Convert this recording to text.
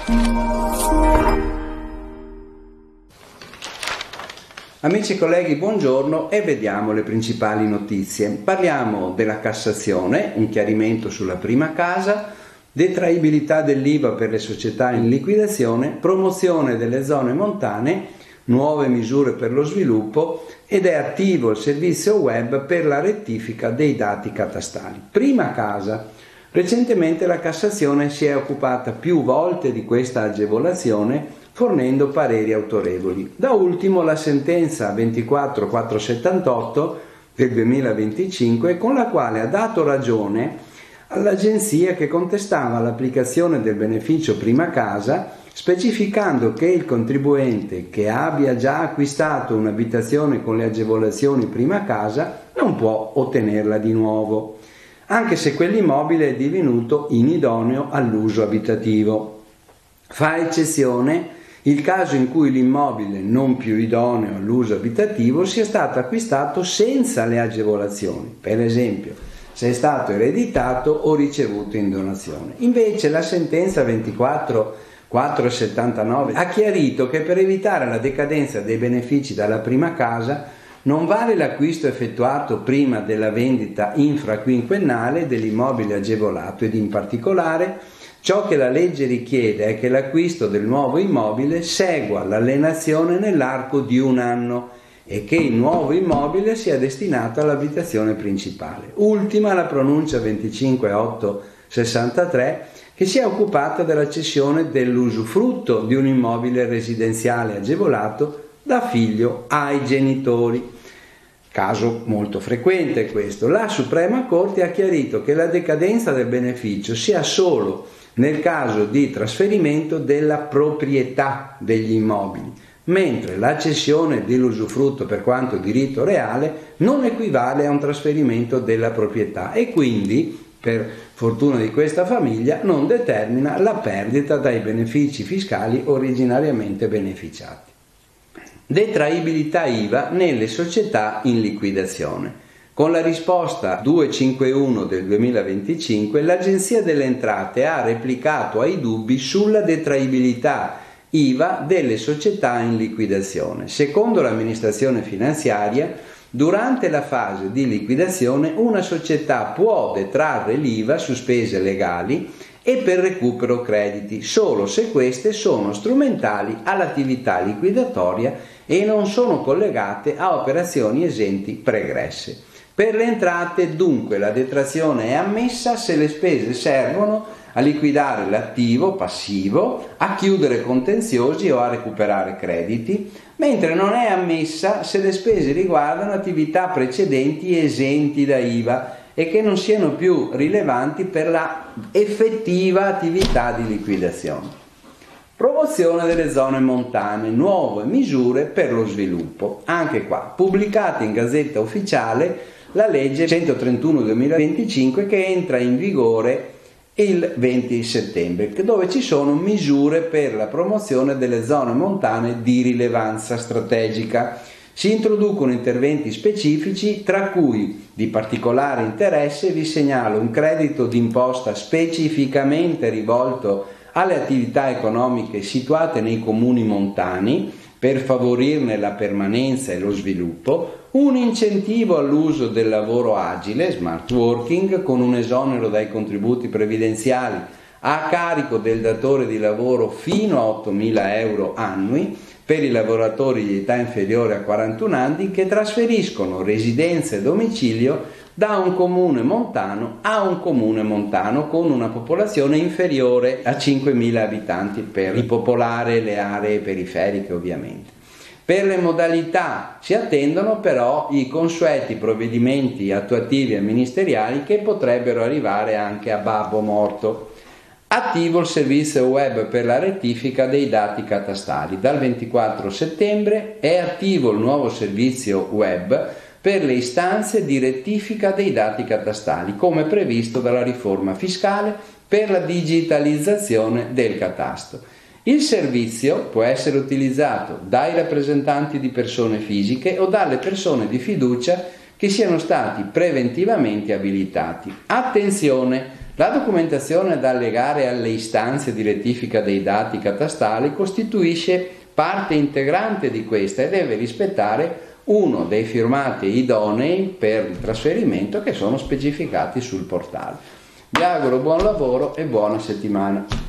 Amici e colleghi, buongiorno e vediamo le principali notizie. Parliamo della Cassazione, un chiarimento sulla prima casa, detraibilità dell'IVA per le società in liquidazione, promozione delle zone montane, nuove misure per lo sviluppo ed è attivo il servizio web per la rettifica dei dati catastali. Prima casa. Recentemente la Cassazione si è occupata più volte di questa agevolazione fornendo pareri autorevoli. Da ultimo la sentenza 24478 del 2025 con la quale ha dato ragione all'agenzia che contestava l'applicazione del beneficio prima casa, specificando che il contribuente che abbia già acquistato un'abitazione con le agevolazioni prima casa non può ottenerla di nuovo, anche se quell'immobile è divenuto inidoneo all'uso abitativo. Fa eccezione il caso in cui l'immobile non più idoneo all'uso abitativo sia stato acquistato senza le agevolazioni, per esempio se è stato ereditato o ricevuto in donazione. Invece la sentenza 24479 ha chiarito che per evitare la decadenza dei benefici dalla prima casa non vale l'acquisto effettuato prima della vendita infraquinquennale dell'immobile agevolato ed in particolare ciò che la legge richiede è che l'acquisto del nuovo immobile segua l'alienazione nell'arco di un anno e che il nuovo immobile sia destinato all'abitazione principale. Ultima la pronuncia 25863 che si è occupata della cessione dell'usufrutto di un immobile residenziale agevolato da figlio ai genitori. Caso molto frequente questo. La Suprema Corte ha chiarito che la decadenza del beneficio sia solo nel caso di trasferimento della proprietà degli immobili, mentre la cessione dell'usufrutto per quanto diritto reale non equivale a un trasferimento della proprietà e quindi, per fortuna di questa famiglia, non determina la perdita dai benefici fiscali originariamente beneficiati. Detraibilità IVA nelle società in liquidazione. Con la risposta 251 del 2025 l'Agenzia delle Entrate ha replicato ai dubbi sulla detraibilità IVA delle società in liquidazione. Secondo l'amministrazione finanziaria, durante la fase di liquidazione una società può detrarre l'IVA su spese legali e per recupero crediti solo se queste sono strumentali all'attività liquidatoria e non sono collegate a operazioni esenti pregresse. Per le entrate, dunque, la detrazione è ammessa se le spese servono a liquidare l'attivo passivo, a chiudere contenziosi o a recuperare crediti, mentre non è ammessa se le spese riguardano attività precedenti esenti da IVA e che non siano più rilevanti per la effettiva attività di liquidazione. Promozione delle zone montane, nuove misure per lo sviluppo. Anche qua, pubblicata in Gazzetta Ufficiale la legge 131/2025 che entra in vigore il 20 settembre, dove ci sono misure per la promozione delle zone montane di rilevanza strategica. Si introducono interventi specifici, tra cui di particolare interesse vi segnalo un credito d'imposta specificamente rivolto alle attività economiche situate nei comuni montani per favorirne la permanenza e lo sviluppo, un incentivo all'uso del lavoro agile, smart working, con un esonero dai contributi previdenziali a carico del datore di lavoro fino a 8.000 euro annui per i lavoratori di età inferiore a 41 anni che trasferiscono residenza e domicilio da un comune montano a un comune montano con una popolazione inferiore a 5.000 abitanti per ripopolare le aree periferiche ovviamente. Per le modalità si attendono però i consueti provvedimenti attuativi e ministeriali che potrebbero arrivare anche a babbo morto. Attivo il servizio web per la rettifica dei dati catastali. Dal 24 settembre è attivo il nuovo servizio web per le istanze di rettifica dei dati catastali, come previsto dalla riforma fiscale per la digitalizzazione del catasto. Il servizio può essere utilizzato dai rappresentanti di persone fisiche o dalle persone di fiducia che siano stati preventivamente abilitati. Attenzione! La documentazione da allegare alle istanze di rettifica dei dati catastali costituisce parte integrante di questa e deve rispettare uno dei firmati idonei per il trasferimento che sono specificati sul portale. Vi auguro buon lavoro e buona settimana.